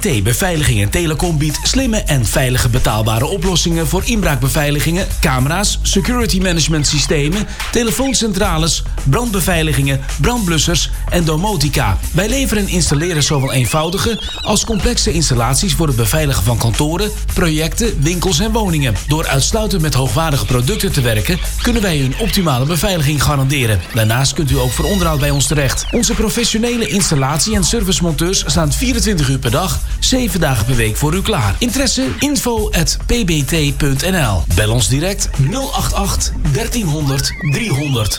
PBT Beveiliging en Telecom biedt slimme en veilige betaalbare oplossingen voor inbraakbeveiligingen, camera's, security management systemen, telefooncentrales, brandbeveiligingen, brandblussers en domotica. Wij leveren en installeren zowel eenvoudige als complexe installaties voor het beveiligen van kantoren, projecten, winkels en woningen. Door uitsluitend met hoogwaardige producten te werken, kunnen wij u een optimale beveiliging garanderen. Daarnaast kunt u ook voor onderhoud bij ons terecht. Onze professionele installatie- en servicemonteurs staan 24 uur per dag, 7 dagen per week voor u klaar. Interesse? info@pbt.nl. Bel ons direct 088 1300 300.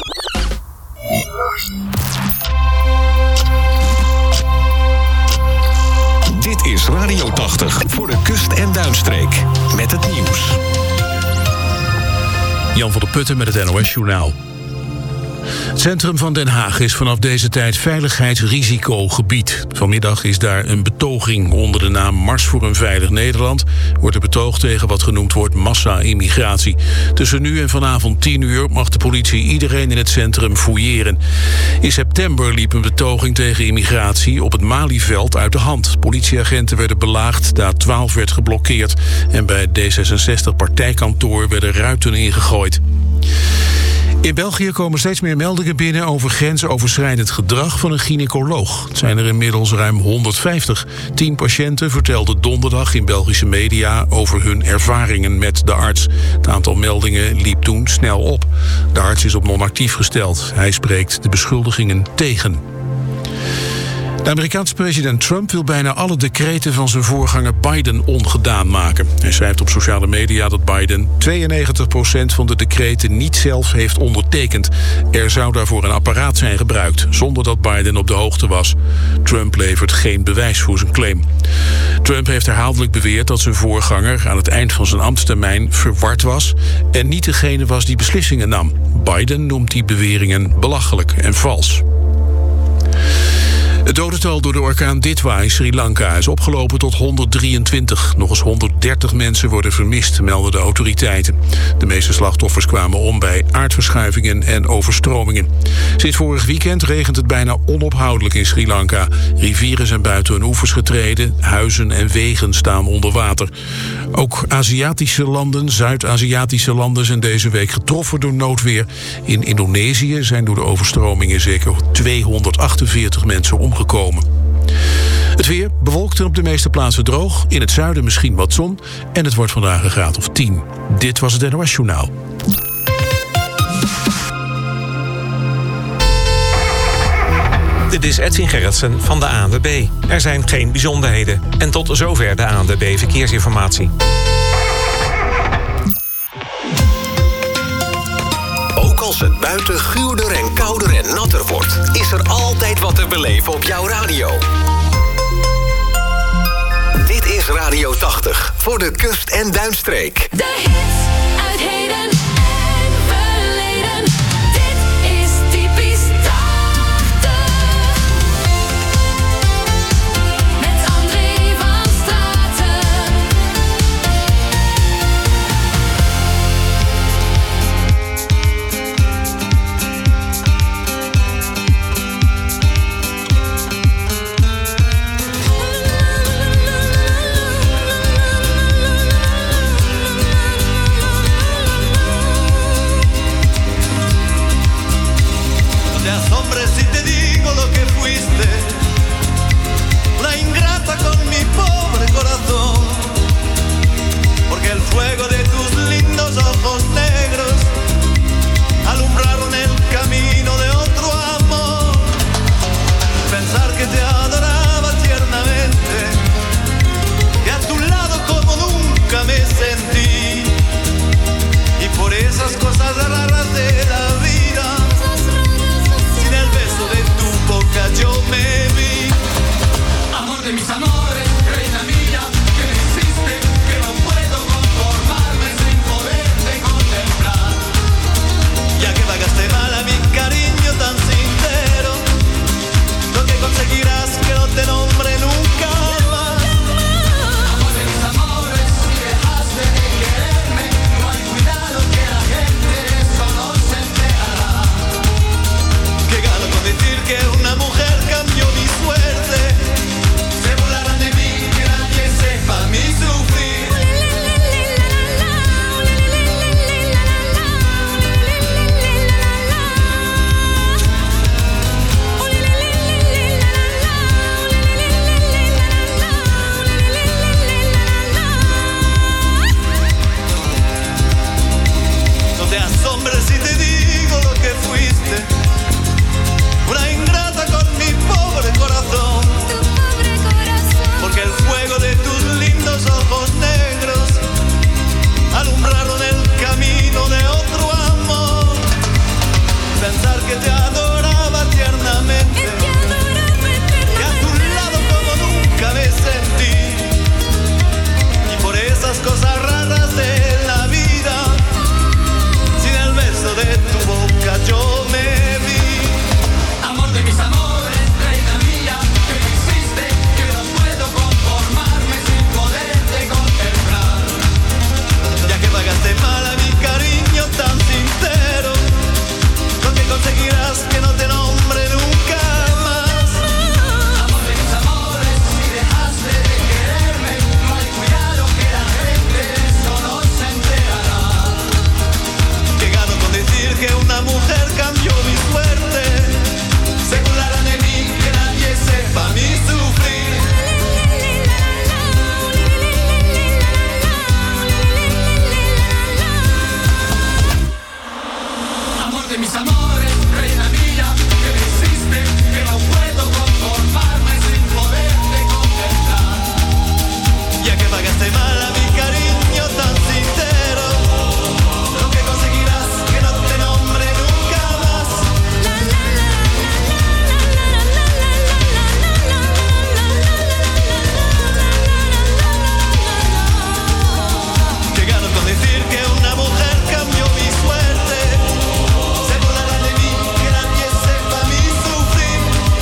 Dit is Radio 80 voor de kust- en duinstreek. Met het nieuws. Jan van der Putten met het NOS-journaal. Het centrum van Den Haag is vanaf deze tijd veiligheidsrisicogebied. Vanmiddag is daar een betoging onder de naam Mars voor een Veilig Nederland. Wordt er betoogd tegen wat genoemd wordt massa-immigratie. Tussen nu en vanavond 10 uur mag de politie iedereen in het centrum fouilleren. In september liep een betoging tegen immigratie op het Malieveld uit de hand. Politieagenten werden belaagd, de A12 werd geblokkeerd en bij het D66-partijkantoor werden ruiten ingegooid. In België komen steeds meer meldingen binnen over grensoverschrijdend gedrag van een gynaecoloog. Het zijn er inmiddels ruim 150. 10 patiënten vertelden donderdag in Belgische media over hun ervaringen met de arts. Het aantal meldingen liep toen snel op. De arts is op non-actief gesteld. Hij spreekt de beschuldigingen tegen. De Amerikaanse president Trump wil bijna alle decreten van zijn voorganger Biden ongedaan maken. Hij schrijft op sociale media dat Biden 92% van de decreten niet zelf heeft ondertekend. Er zou daarvoor een apparaat zijn gebruikt, zonder dat Biden op de hoogte was. Trump levert geen bewijs voor zijn claim. Trump heeft herhaaldelijk beweerd dat zijn voorganger aan het eind van zijn ambtstermijn verward was en niet degene was die beslissingen nam. Biden noemt die beweringen belachelijk en vals. Het dodental door de orkaan Ditwa in Sri Lanka is opgelopen tot 123. Nog eens 130 mensen worden vermist, melden de autoriteiten. De meeste slachtoffers kwamen om bij aardverschuivingen en overstromingen. Sinds vorig weekend regent het bijna onophoudelijk in Sri Lanka. Rivieren zijn buiten hun oevers getreden, huizen en wegen staan onder water. Ook Aziatische landen, Zuid-Aziatische landen zijn deze week getroffen door noodweer. In Indonesië zijn door de overstromingen zeker 248 mensen omgekomen. Het weer bewolkt en op de meeste plaatsen droog. In het zuiden misschien wat zon. En het wordt vandaag een graad of 10. Dit was het NOS Journaal. Dit is Edwin Gerritsen van de ANWB. Er zijn geen bijzonderheden. En tot zover de ANWB Verkeersinformatie. Ook als het buiten guurder en kouder en natter wordt, is er altijd wat te beleven op jouw radio. Dit is Radio 80 voor de kust- en duinstreek. De hits uit heden en verleden. Dit is typisch 80. Met André van Straten. Si te digo lo que fuiste, la ingrata con mi pobre corazón, porque el fuego de tus lindos ojos negros alumbraron el camino de otro amor. Pensar que te adoraba tiernamente, que a tu lado como nunca me sentí, y por esas cosas raras de la vida, el beso de tu boca yo me vi. Amor de mis amores, reina mía, que me hiciste, que no puedo conformar. de mis amores, reina mía, que me hiciste, que no puedo conformarme sin poderte contemplar. Ya que pagaste mal a mi cariño tan sincero, lo que conseguirás que no te nombre nunca más. Que gano con decir que una mujer cambió mi suerte. Se burlará de mí, que nadie sepa mi sufrir.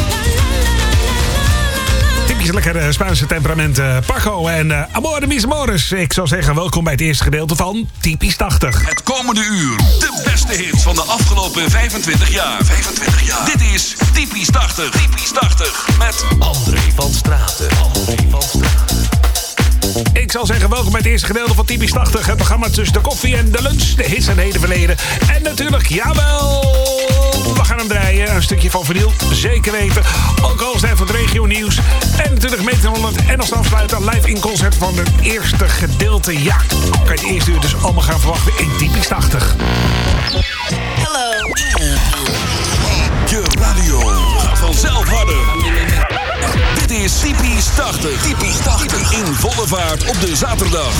Typisch lekker Spaanse temperament, Paco en Amor de mis amores. Ik zou zeggen, welkom bij het eerste gedeelte van Typisch 80. Het komende uur, de beste hits van de afgelopen 25 jaar. Dit is Typisch 80. Typisch 80 met André van Straten. Ik zal zeggen, welkom bij het eerste gedeelte van Typisch 80. Het programma tussen de koffie en de lunch, de hits en heden verleden. En natuurlijk, jawel, we gaan hem draaien. Een stukje van vinyl, zeker weten. Ook al is het van het regio nieuws. En natuurlijk Meter 100 en als afsluiter live in concert van het eerste gedeelte. Ja, kan je het eerste uur dus allemaal gaan verwachten in Typisch 80. je radio. Gaat vanzelf harder. Dit is Typisch 80. Typisch 80 in volle vaart op de zaterdag.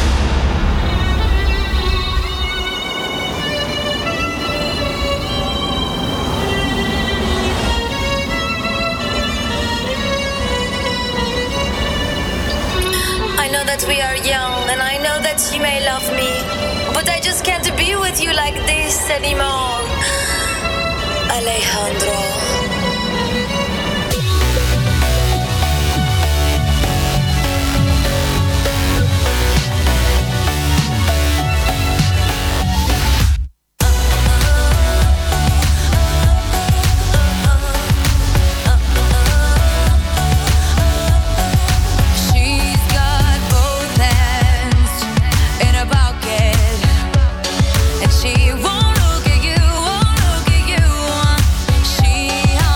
I know that we are young and I know that you may love me, but I just can't be with you like this anymore. Alejandro. She won't look at you, won't look at you. She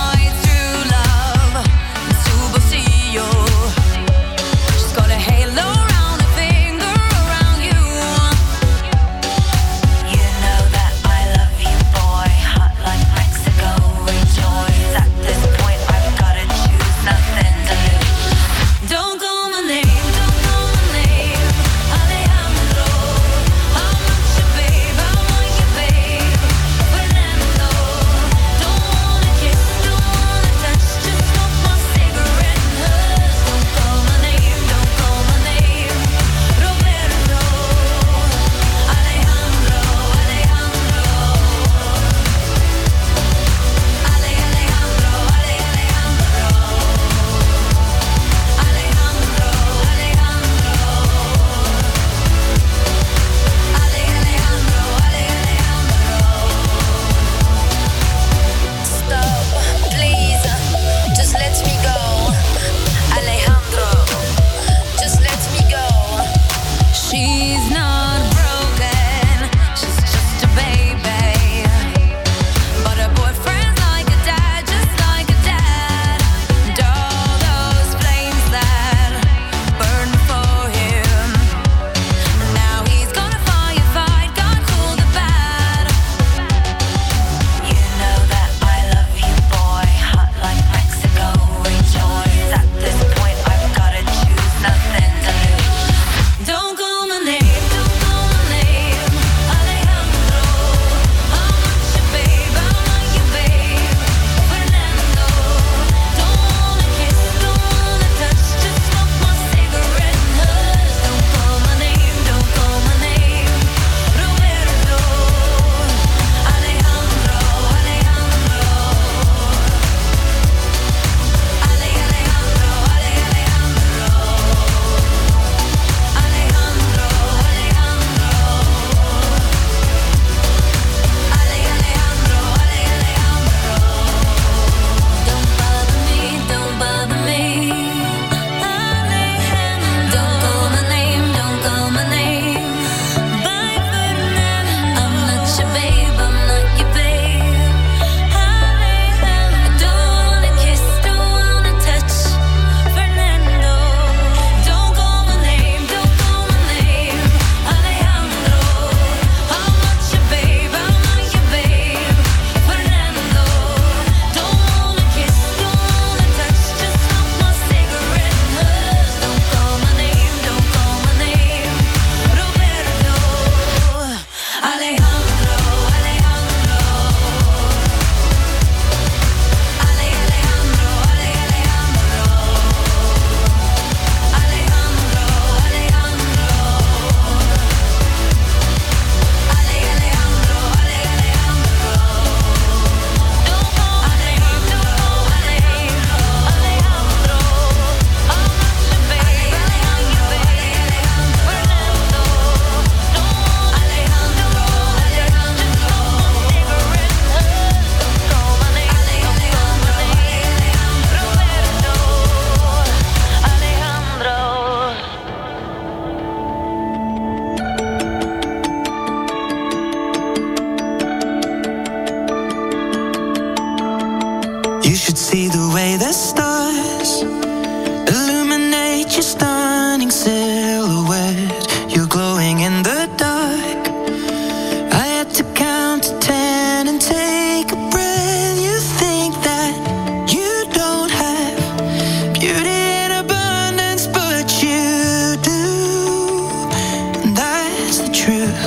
see the way the stars illuminate your stunning silhouette. You're glowing in the dark. I had to count to 10 and take a breath. You think that you don't have beauty in abundance, but you do, and that's the truth.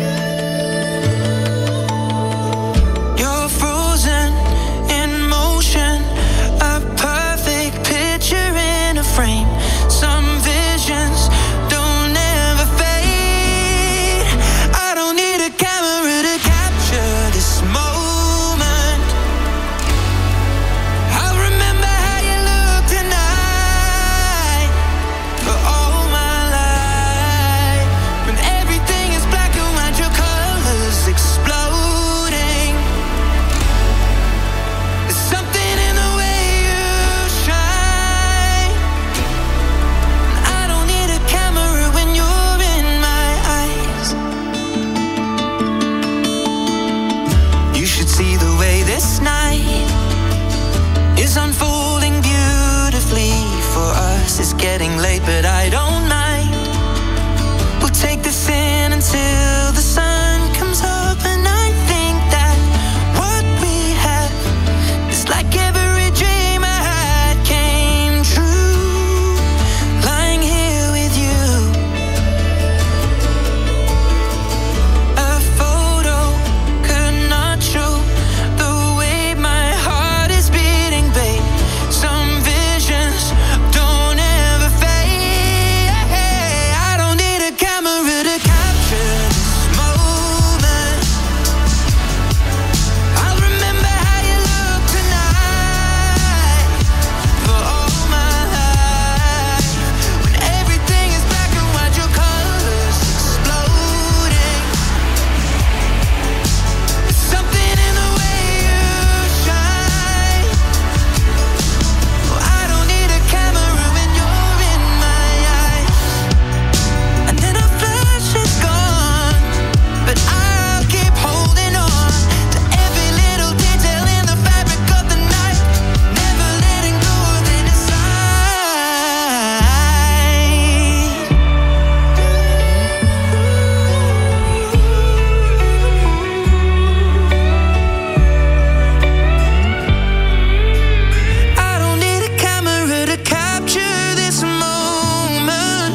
You're frozen in motion, a perfect picture in a frame. Some visions don't ever fade. I don't need a camera to capture this moment. I'll remember how you look tonight for all my life. When everything is black and white, your colors exploding. There's something in the way you shine. I don't need a camera when you're in my eyes. You should see the way this night is unfolding beautifully for us. It's getting late, but I don't mind. We'll take this in until the sun comes up, and I think that what we have is like every dream I had came true. Lying here with you, a photo could not show the way my heart is beating, babe. Some visions don't ever fade. I don't need a camera to capture this moment. I'll remember how you look tonight for all my life. When everything is black and white, your colors exploding. There's something in the way you shine. I don't need a camera when you're in my eyes. And then a flash is gone, but I'll keep holding on to every little detail in the fabric of the night, never letting go of any sign. I don't need a camera to capture this moment.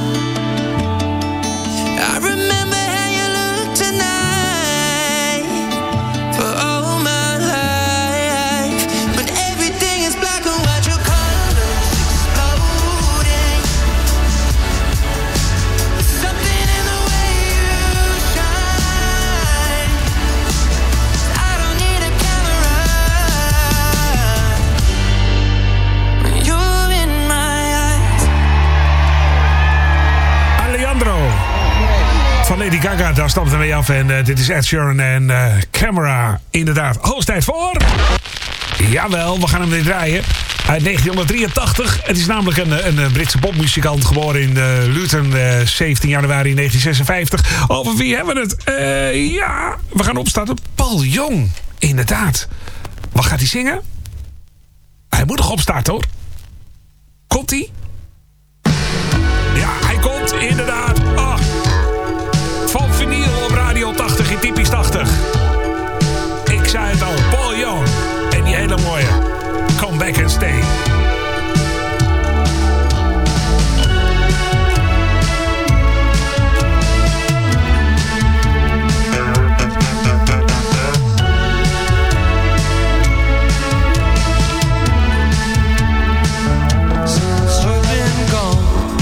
I remember how you look tonight for all my life. When everything is black and white, your colors exploding. There's something in the way you shine. I don't need a camera when you're in my eyes. Alejandro van Lady Gaga, daar stapt het mee af. En dit is Ed Sheeran en Camera. Inderdaad, hoogstijd voor... Jawel, we gaan hem weer draaien. Uit 1983. Het is namelijk een Britse popmuzikant, geboren in Luton, 17 januari 1956. Over wie hebben we het? Ja, we gaan opstarten. Paul Young, inderdaad. Wat gaat hij zingen? Hij moet nog opstarten, hoor. Komt-ie? Ja, hij komt, inderdaad. Ah. Van vinyl op Radio 80 in Typisch 80. Ik zei het al, Paul Young. En die hele mooie Come Back and Stay. Since you've been gone,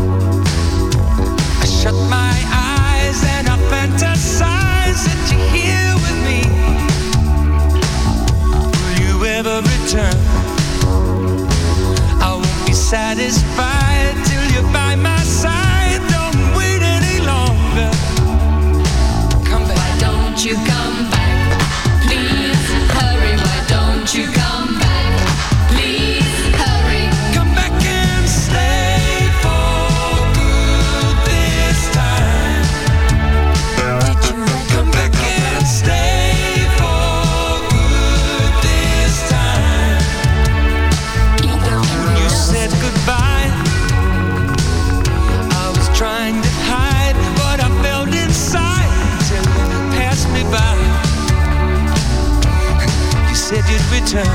I shut my eyes and I fantasize that you're here with me. Will you ever return? said you'd return.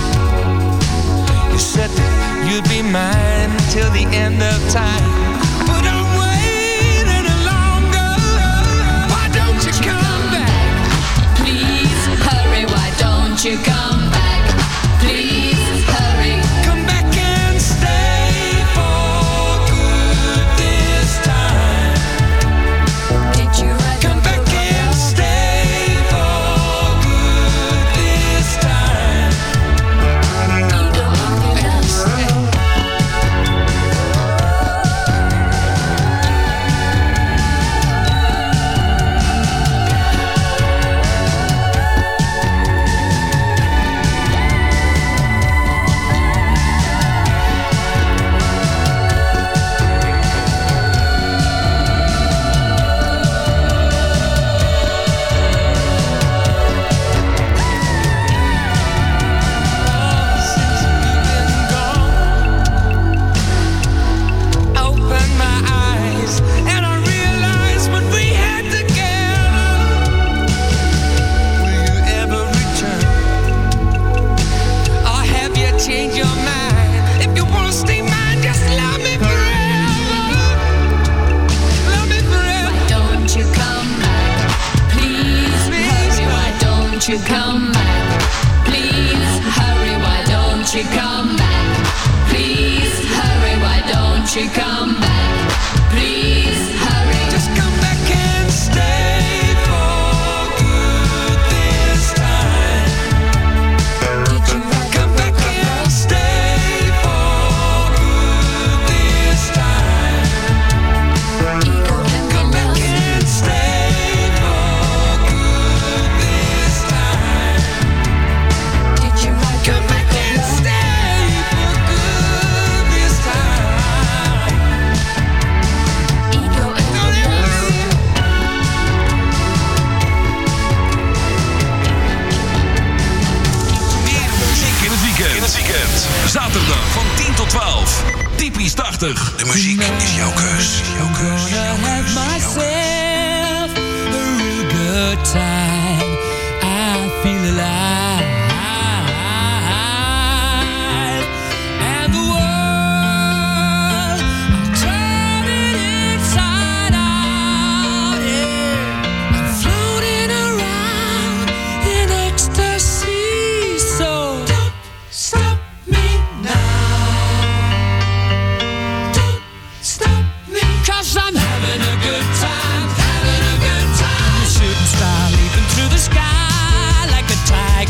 You said that you'd be mine till the end of time. But I'm waiting longer. Why don't you come back? Please hurry, why don't you come back? Please hurry. Come back and stay for good this time. Did you write Come back and stay for good this time. You come back. Please hurry, why don't you come back? Please hurry, why don't you come back? Please hurry. Just come back and stay for good this time. Did you Come back and stay for good this time. Come back and stay for good this time. Did you write Come back and stay for good this time. ego and Meer muziek in het weekend. Zaterdag van 10 tot 12. Typisch 80. De muziek is jouw keus. Jouw keus. Have myself a real good time. I feel alive. And the world, I'm turning inside out. Yeah. I'm floating around in ecstasy. So don't stop me now. Don't stop me. 'Cause I'm having a good time. Having a good time. The shooting star leaping through the sky like a tiger.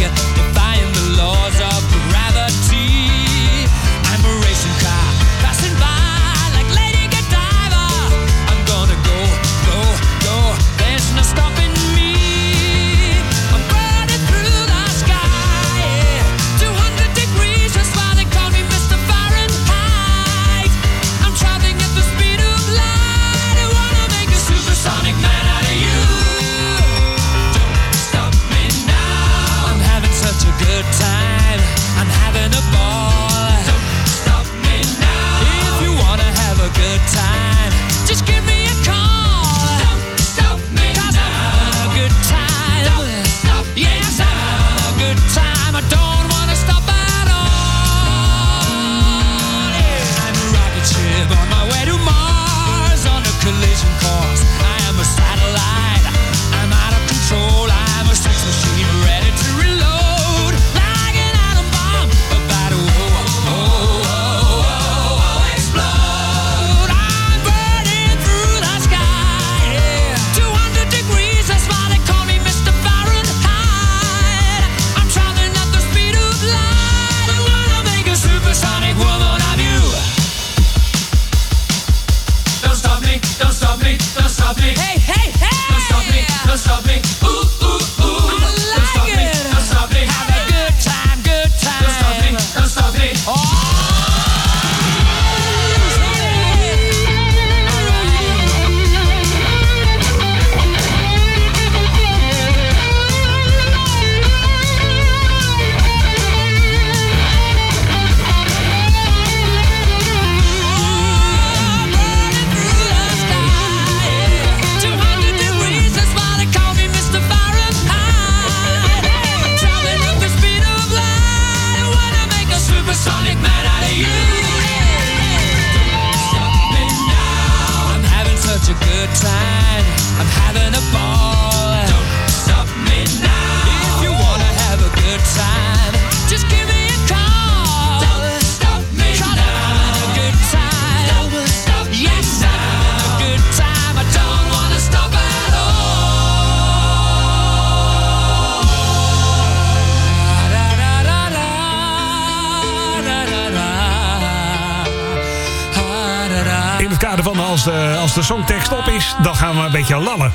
kader van als de songtekst op is, dan gaan we een beetje lallen.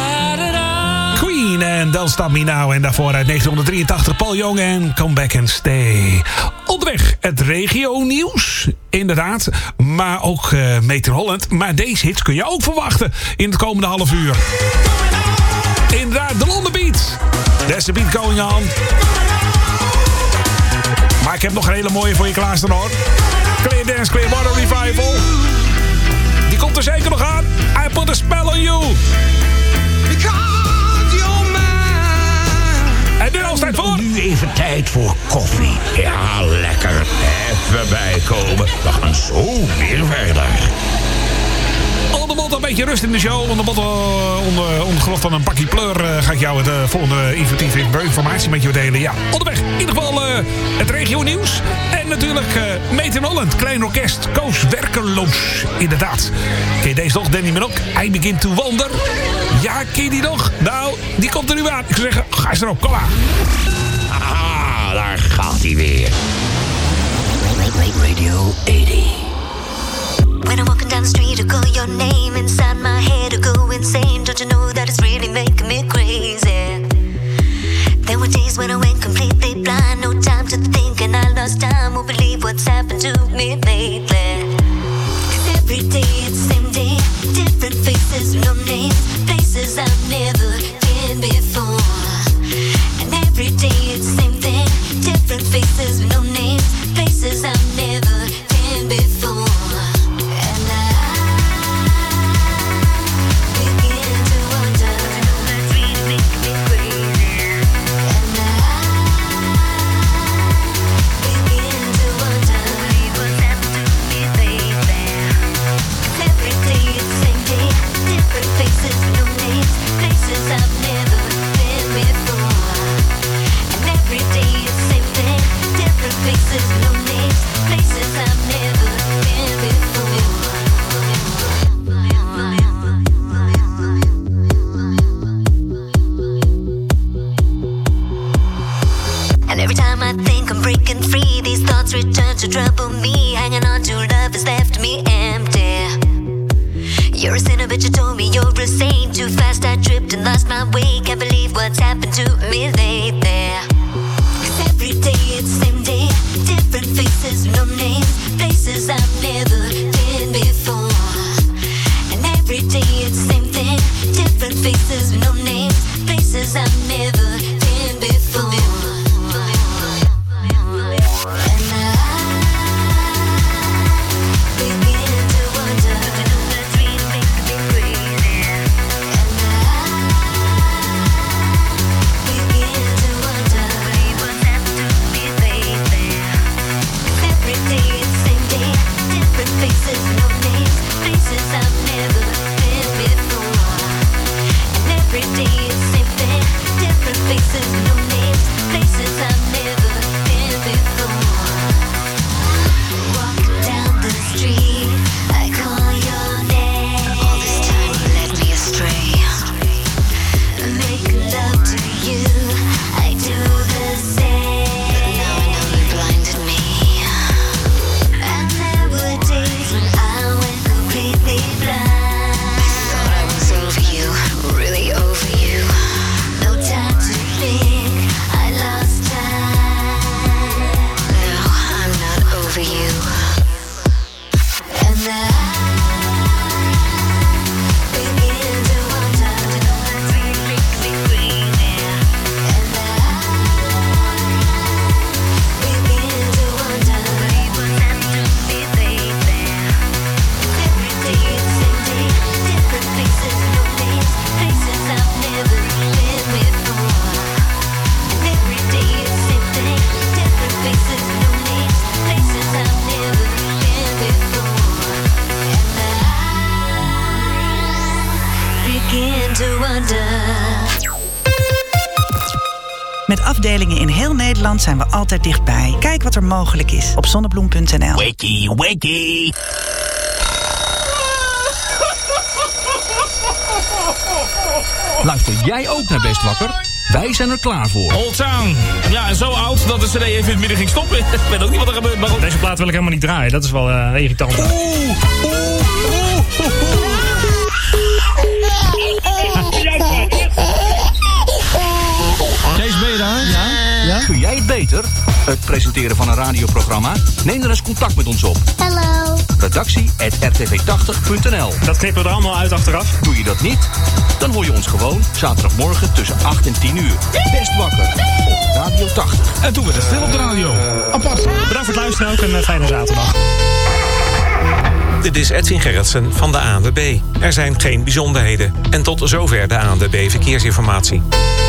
Queen en Don't Stop Me Now. En daarvoor uit 1983 Paul Young en Come Back and Stay. Onderweg het regio-nieuws, inderdaad. Maar ook Meter Holland. Maar deze hits kun je ook verwachten in het komende half uur. Inderdaad, de London Beat. There's the beat going on. Maar ik heb nog een hele mooie voor je klaarstaan, hoor. Clear Dance, Clear Water Revival. Die komt er zeker nog aan. I Put a Spell on You. En nu al tijd voor. Nu even tijd voor koffie. Ja, lekker. Even bijkomen. We gaan zo weer verder. Onder mot een beetje rust in de show. Onder geloof van een bakje pleur ga ik jou het volgende informatie met je delen. Ja, onderweg. In ieder geval het regio nieuws. En natuurlijk Meet in Holland. Klein orkest. Koos Werkeloos. Inderdaad. Ken je deze nog? Danny Minok. I Begin to Wonder. Ja, ken je die nog? Nou, die komt er nu aan. Ik zou zeggen, ga eens erop. Kom maar. Ah, daar gaat hij weer. Radio 80. When I'm walking down the street, I call your name inside my head, I go insane. Don't you know that it's really making me crazy? There were days when I went completely blind, no time to think, and I lost time. Won't believe what's happened to me lately. 'Cause every day it's the same day, different faces, no names, places I've never been before. And every day it's the same thing, different faces, no names, places I've never been before. Return to trouble me, hanging on to love has left me empty. You're a sinner, but you told me you're a saint. Too fast I tripped and lost my way. Can't believe what's happened to me lately. 'Cause every day it's the same day, different faces, no names, places I've never been before. And every day it's the same thing, different faces, no names, places I've never been before. Met afdelingen in heel Nederland zijn we altijd dichtbij. Kijk wat er mogelijk is op zonnebloem.nl. Wakey, wakey. Luister jij ook naar Best Wakker? Wij zijn er klaar voor. Old Town. Ja, zo oud dat de CD even in het midden ging stoppen. Ik weet ook niet wat er gebeurt. Maar deze plaat wil ik helemaal niet draaien. Dat is wel irritant. Ja? Kun jij het beter? Het presenteren van een radioprogramma? Neem dan eens contact met ons op. Hallo. Redactie@rtv80.nl. Dat knippen we er allemaal uit achteraf. Doe je dat niet? Dan hoor je ons gewoon zaterdagmorgen tussen 8 en 10 uur. Best wakker op Radio 80. En toen werd het stil op de radio. Apart. Bedankt voor het luisteren ook en een fijne zaterdag. Dit is Edwin Gerritsen van de ANWB. Er zijn geen bijzonderheden. En tot zover de ANWB Verkeersinformatie.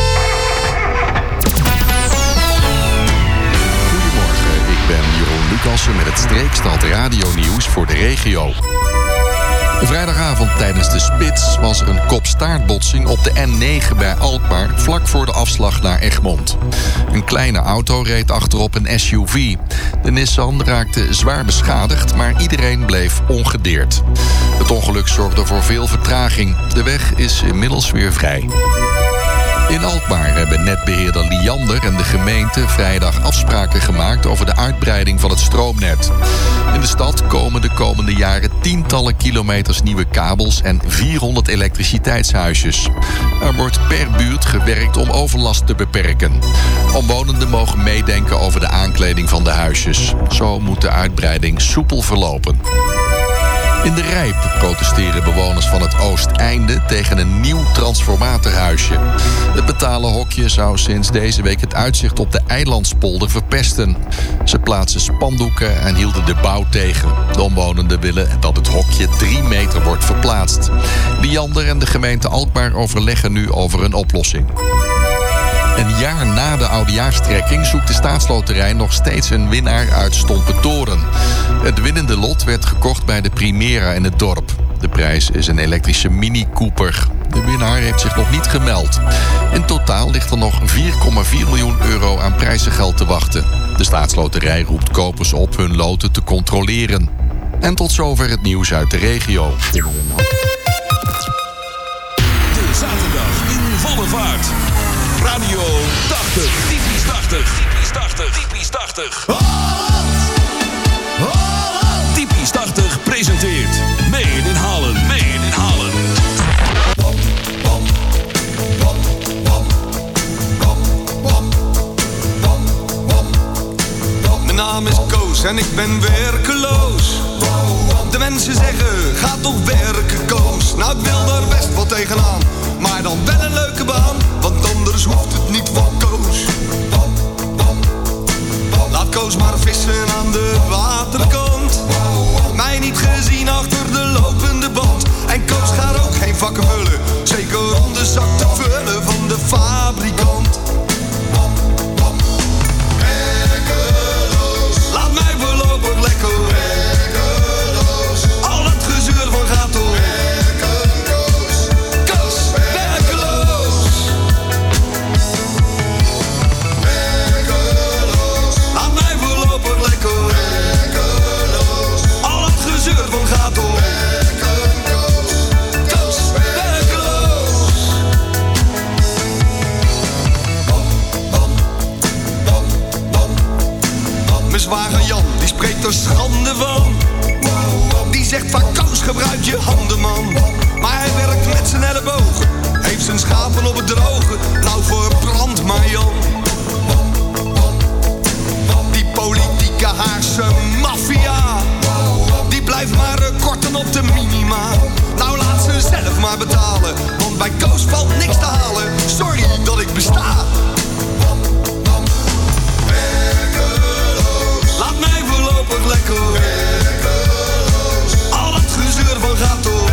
Goedemorgen, ik ben Jeroen Lucassen met het Streekstad Radio-nieuws voor de regio. Vrijdagavond tijdens de Spits was er een kop-staartbotsing op de N9 bij Alkmaar, vlak voor de afslag naar Egmond. Een kleine auto reed achterop een SUV. De Nissan raakte zwaar beschadigd, maar iedereen bleef ongedeerd. Het ongeluk zorgde voor veel vertraging. De weg is inmiddels weer vrij. In Alkmaar hebben netbeheerder Liander en de gemeente vrijdag afspraken gemaakt over de uitbreiding van het stroomnet. In de stad komen de komende jaren tientallen kilometers nieuwe kabels en 400 elektriciteitshuisjes. Er wordt per buurt gewerkt om overlast te beperken. Omwonenden mogen meedenken over de aankleding van de huisjes. Zo moet de uitbreiding soepel verlopen. In de Rijp protesteren bewoners van het Oosteinde tegen een nieuw transformatorhuisje. Het betalen hokje zou sinds deze week het uitzicht op de Eilandspolder verpesten. Ze plaatsen spandoeken en hielden de bouw tegen. De omwonenden willen dat het hokje 3 meter wordt verplaatst. Liander en de gemeente Alkmaar overleggen nu over een oplossing. Een jaar na de oudejaarstrekking zoekt de staatsloterij nog steeds een winnaar uit Stompentoren. Het winnende lot werd gekocht bij de Primera in het dorp. De prijs is een elektrische Mini Cooper. De winnaar heeft zich nog niet gemeld. In totaal ligt er nog 4,4 miljoen euro aan prijzengeld te wachten. De staatsloterij roept kopers op hun loten te controleren. En tot zover het nieuws uit de regio. De zaterdag in volle vaart. Radio 80, typisch 80, typisch 80, typisch 80. Typisch 80 presenteert Made in Holland, Made in Holland. Mijn naam is Koos en ik ben werkeloos. De mensen zeggen, ga toch werken Koos. Nou ik wil daar best wel tegenaan, maar dan wel een leuke baan, want anders hoeft het niet van Koos. Laat Koos maar vissen aan de waterkant. Mij niet gezien achter de lopende band. En Koos gaat ook geen vakken vullen, zeker om de zak te vullen van de fabrikant. Laat mij voorlopig lekker al het gezeur van gaat door. Koos, werkeloos. Laat mij voorlopig lekker al het gezeur van gaat door. Koos, werkeloos. Mijn zwager Jan, die spreekt er schande van. Die zegt van Koos, gebruik je handen man. Maar hij werkt met zijn ellebogen, heeft zijn schapen op het droge. Nou verbrand maar Jan. Die politieke Haagse maffia, die blijft maar korten op de minima. Nou laat ze zelf maar betalen, want bij Koos valt niks te halen. Sorry dat ik besta. Laat mij voorlopig lekker al het gezeur van gaat door.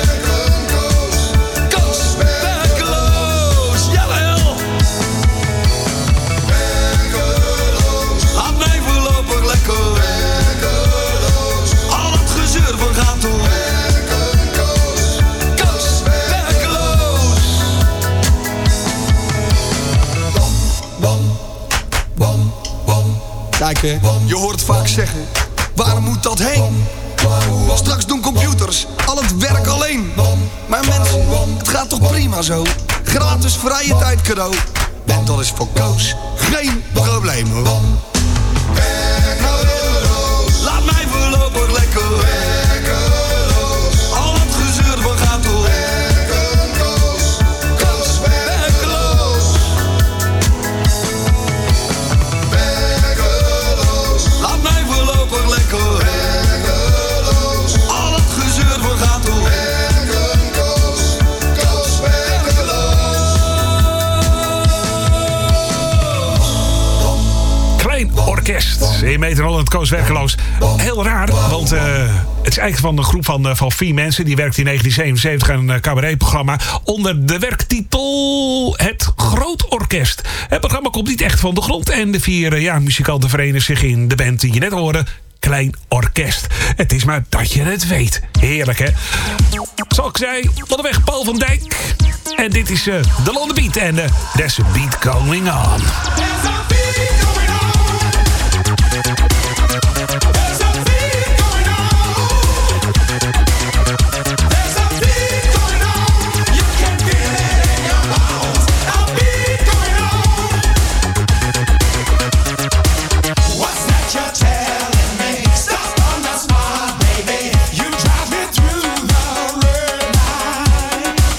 Koos, werkeloos, jawel. Laat mij voorlopig lekker al het gezeur van gaat door. Koos, werkeloos. Kijk hè, je hoort vaak zeggen, waar moet dat heen? Straks doen computers al het werk alleen. Maar mensen, het gaat toch prima zo? Gratis vrije tijd cadeau. En dat is voor Koos geen probleem hoor. Laat mij voorlopig lekker al het gezeur van gaat door. Koos, werkeloos. Orkest. In Meter-Holland Koos werkeloos. Heel raar, want het is eigenlijk van een groep van 4 mensen. Die werkte in 1977 aan een cabaretprogramma onder de werktitel Het Groot Orkest. Het programma komt niet echt van de grond. En de 4 muzikanten verenigen zich in de band die je net hoorde. Klein Orkest. Het is maar dat je het weet. Heerlijk, hè? Zoals ik zei, onderweg Paul van Dijk. En dit is de London Beat. En there's a beat going on.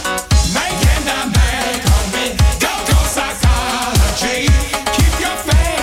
Keep your faith.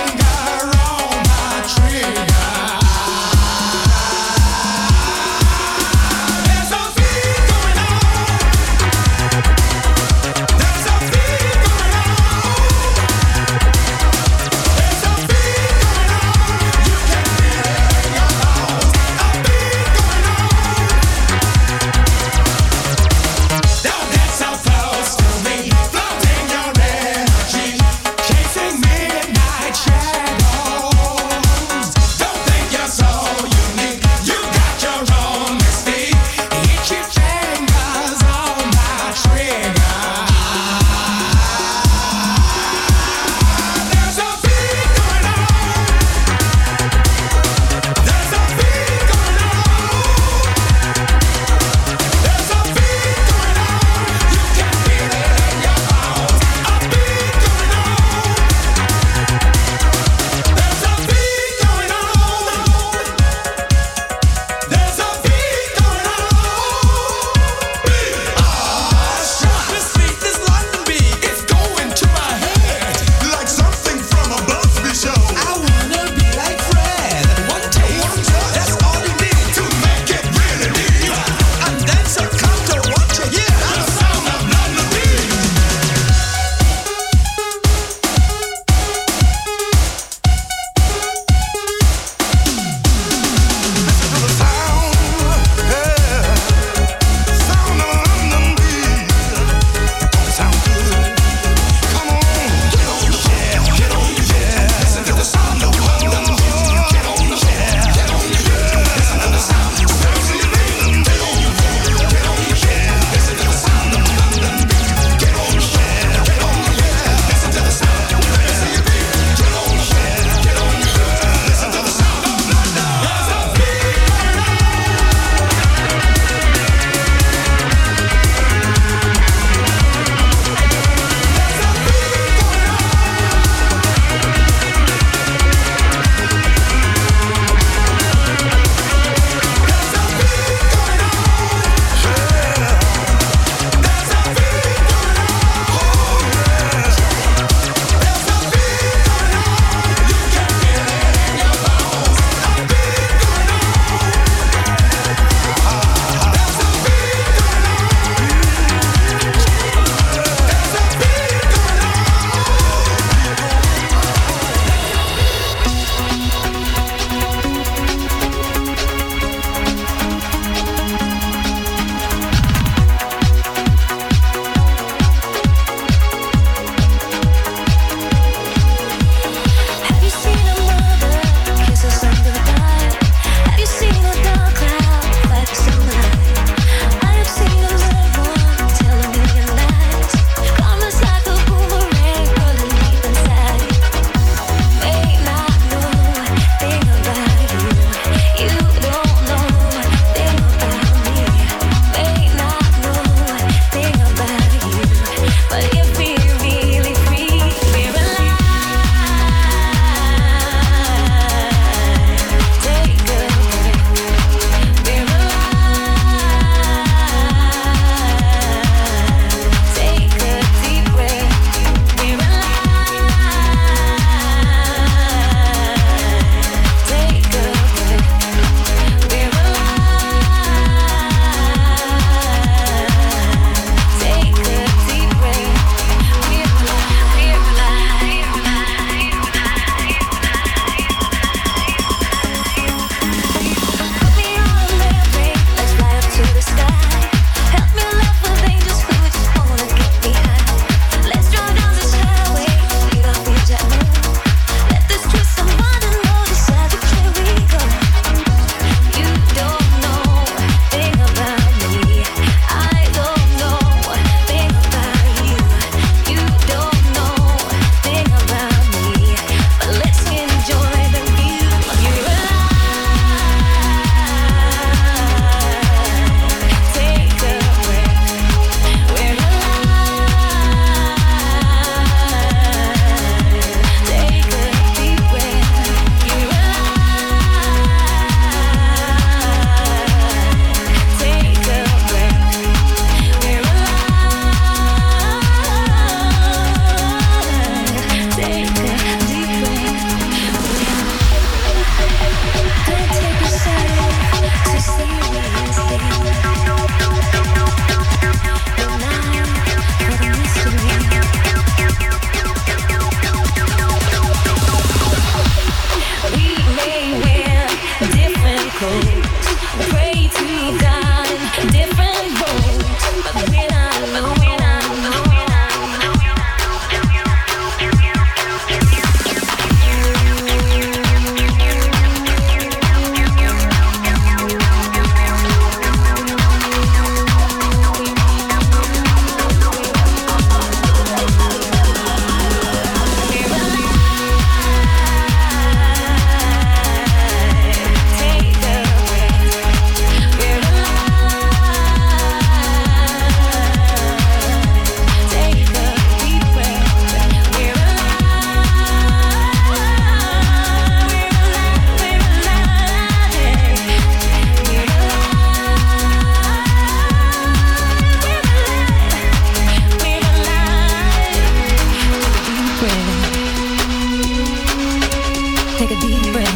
Take a deep breath.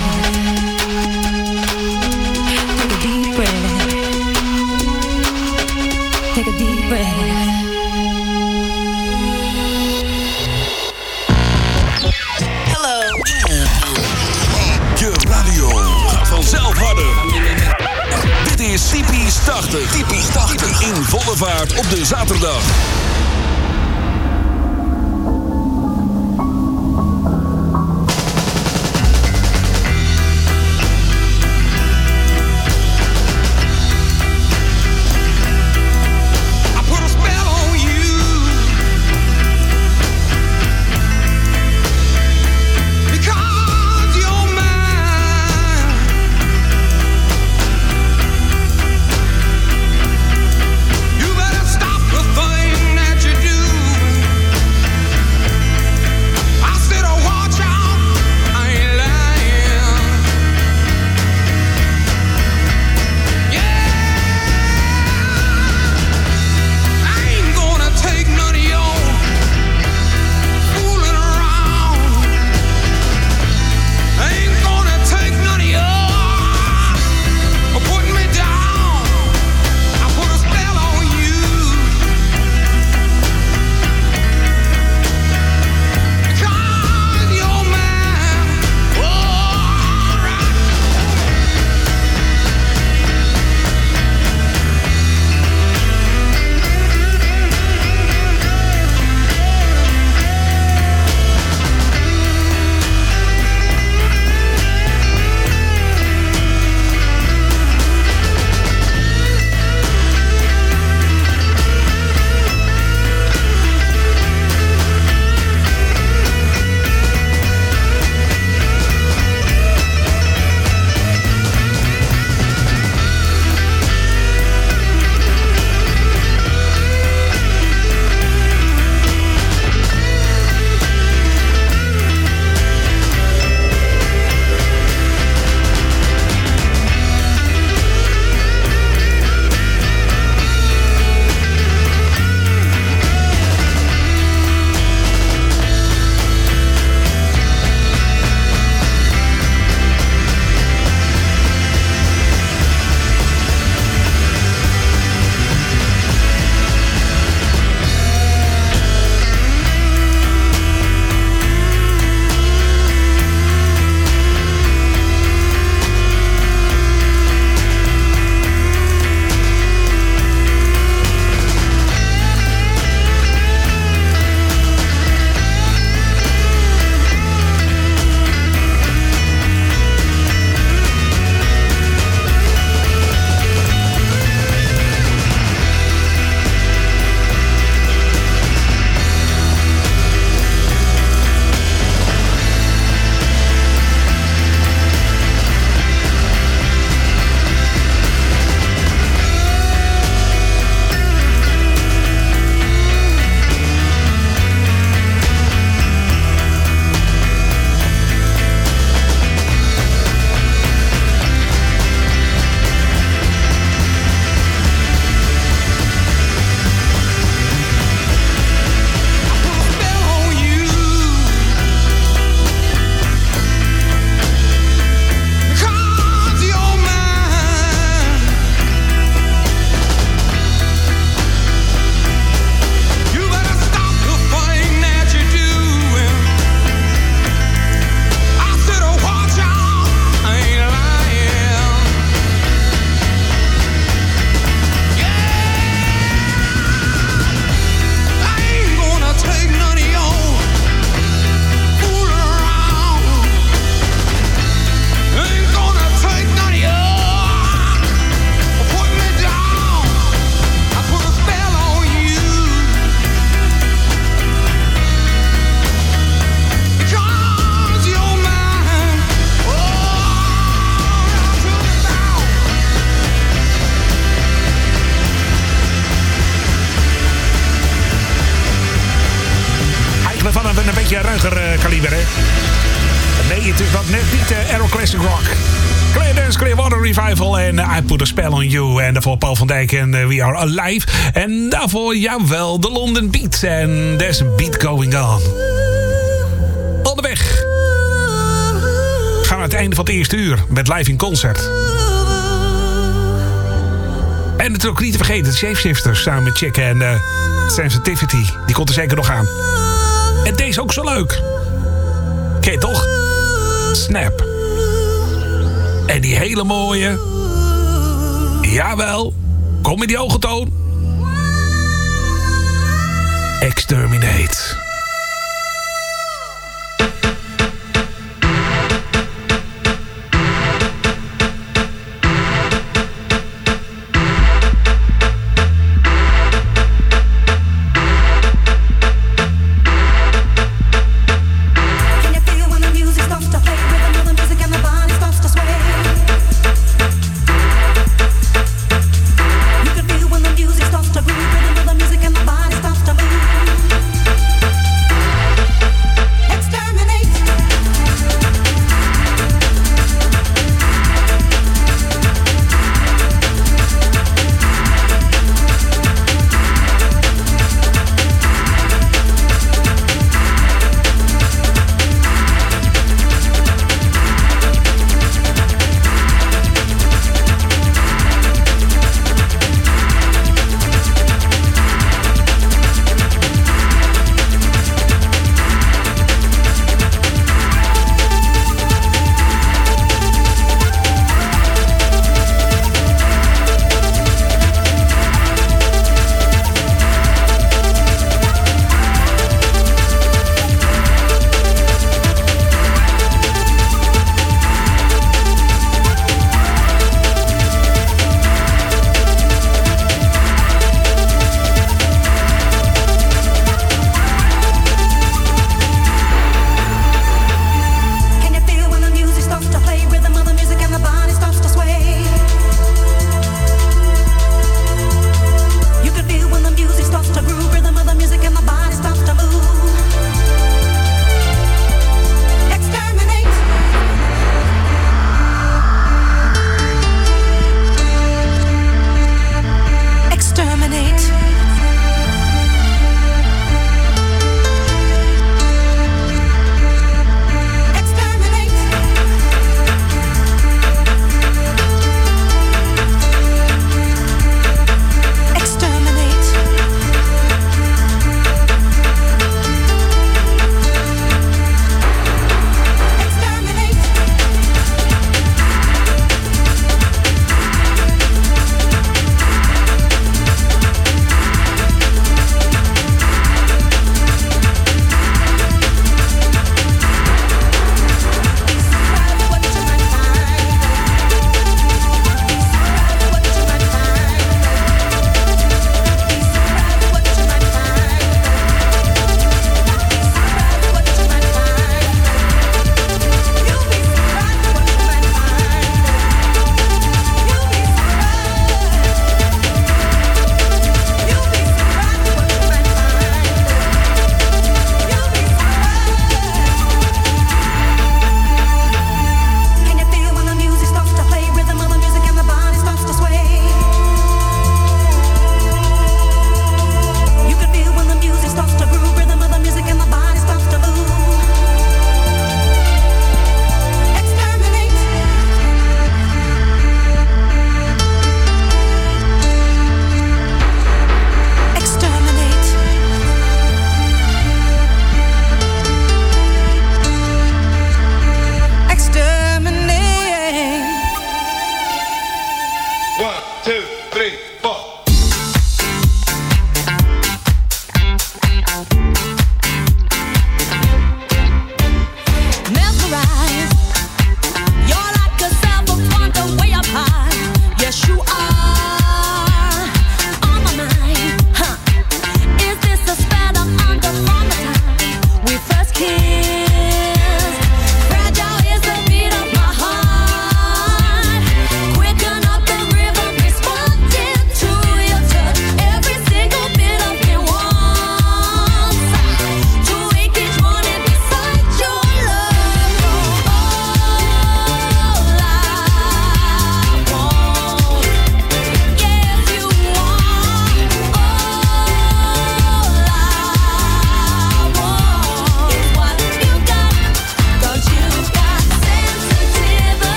Take a deep breath. Take a deep breath. Hello. Je radio gaat vanzelf harder. Dit is Typisch 80. Typisch 80 in volle vaart op de zaterdag. kaliber, hè? Nee, het is dat net niet Aero Classic Rock. Clear Dance, Clearwater Revival en I Put a Spell on You. En daarvoor Paul van Dijk en We Are Alive. En daarvoor, jawel, de London Beat. En There's a Beat Going On. Onderweg einde van het eerste uur. Met live in concert. En natuurlijk niet te vergeten, de Shapeshifters samen met Chick en Sensitivity. Die komt er zeker nog aan. En deze ook zo leuk. Ken je toch? Snap. En die hele mooie... Jawel. Kom in die hoge toon. Exterminate.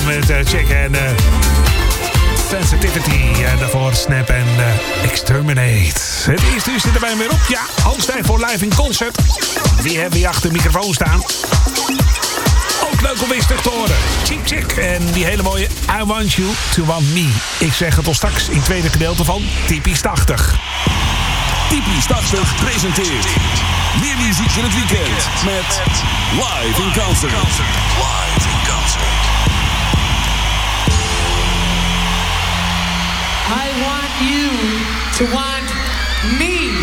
met Chick en Sensitivity. En daarvoor Snap en Exterminate. Het eerste uur zit er bijna weer op. Ja, hoogstijf voor live in concert. Wie hebben we achter de microfoon staan? Ook leuk om weer terug te horen. Chick en die hele mooie I Want You To Want Me. Ik zeg het tot straks in het tweede gedeelte van Typisch 80. Typisch 80 presenteert meer muziek in het weekend met Live in Concert. Live in Concert. I want you to want me.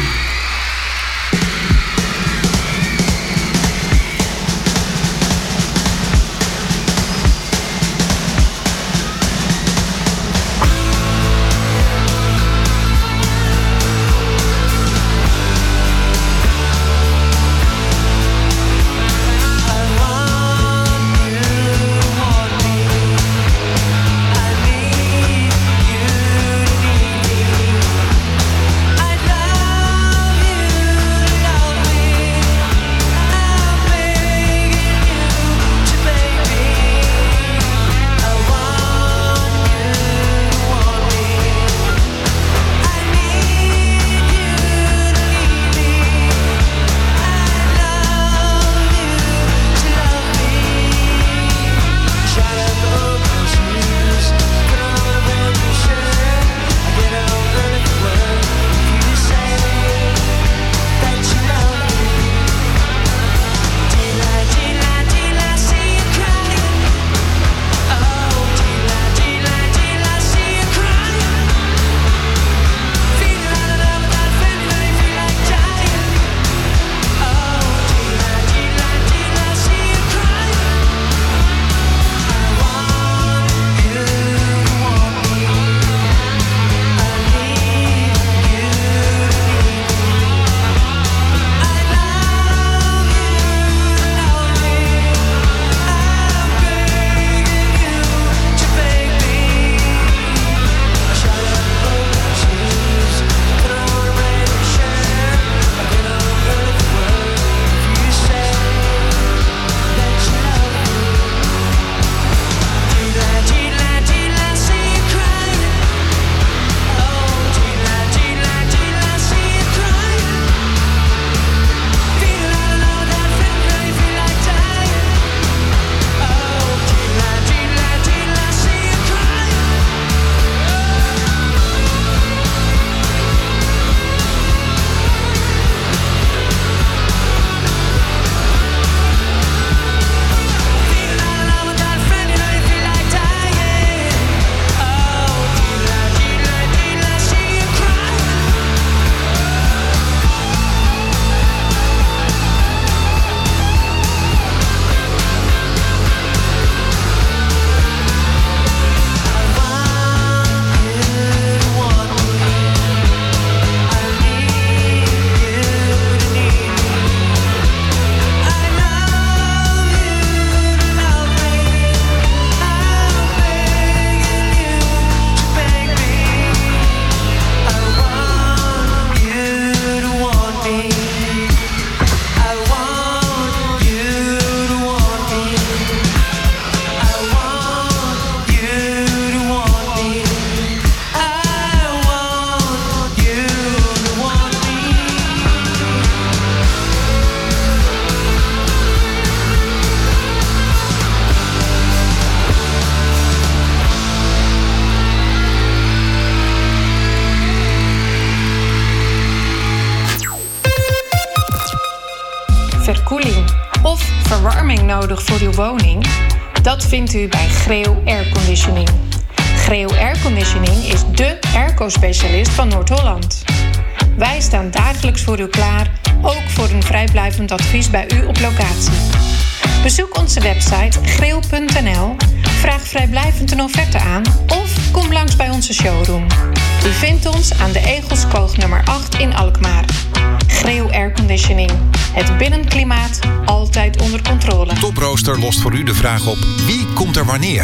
verkoeling of verwarming nodig voor uw woning? Dat vindt u bij Greeuw Airconditioning. Greeuw Airconditioning is dé airco-specialist van Noord-Holland. Wij staan dagelijks voor u klaar, ook voor een vrijblijvend advies bij u op locatie. Bezoek onze website greeuw.nl, vraag vrijblijvend een offerte aan of kom langs bij onze showroom. U vindt ons aan de Egelskoog nummer 8 in Alkmaar. Greeuw Airconditioning. Het binnenklimaat altijd onder controle. Toprooster lost voor u de vraag op: wie komt er wanneer?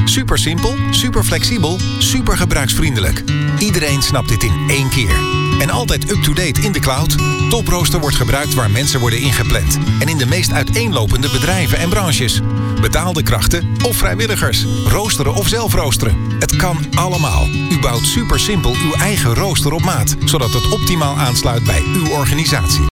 Super simpel, super flexibel, super gebruiksvriendelijk. Iedereen snapt dit in één keer. En altijd up-to-date in de cloud. Toprooster wordt gebruikt waar mensen worden ingepland. En in de meest uiteenlopende bedrijven en branches. Betaalde krachten of vrijwilligers. Roosteren of zelf roosteren. Het kan allemaal. U bouwt super simpel uw eigen rooster op maat. Zodat het optimaal aansluit bij uw organisatie.